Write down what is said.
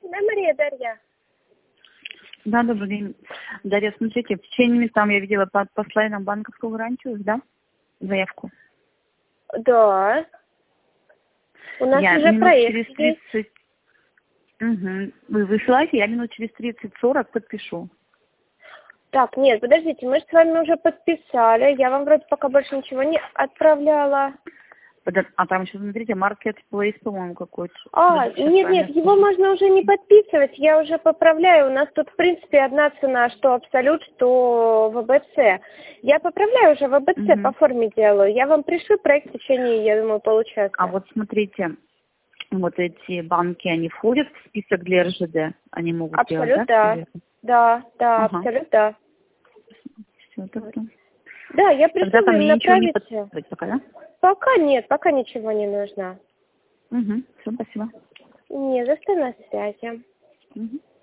Да, Мария, Дарья. Да, добрый день. Дарья, смотрите, в течение там я видела по слайдам банковскую гарантию, да? Заявку. Да. У нас Я уже минут проект через есть. 30... Угу. Вы высылаете, я минут через 30-40 подпишу. Так, нет, подождите, мы же с вами уже подписали. Я вам вроде пока больше ничего не отправляла. А там еще, смотрите, Marketplace, по-моему, какой-то. Нет, его можно уже не подписывать, я уже поправляю. У нас тут, в принципе, одна цена, что Абсолют, что ВБЦ. Я поправляю уже ВБЦ, по форме делаю. Я вам пришлю проект в течение, я думаю, получаса. А вот смотрите, вот эти банки, они входят в список для РЖД? Они могут Абсолют, делать, да? Да, Ага. Абсолют, да. Все, тогда. Да, я пришлю, Тогда вы там им мне ничего не направите. подписывать пока, да? Пока нет, пока ничего не нужно. Угу. Все, спасибо. Не за что, на связи. Угу.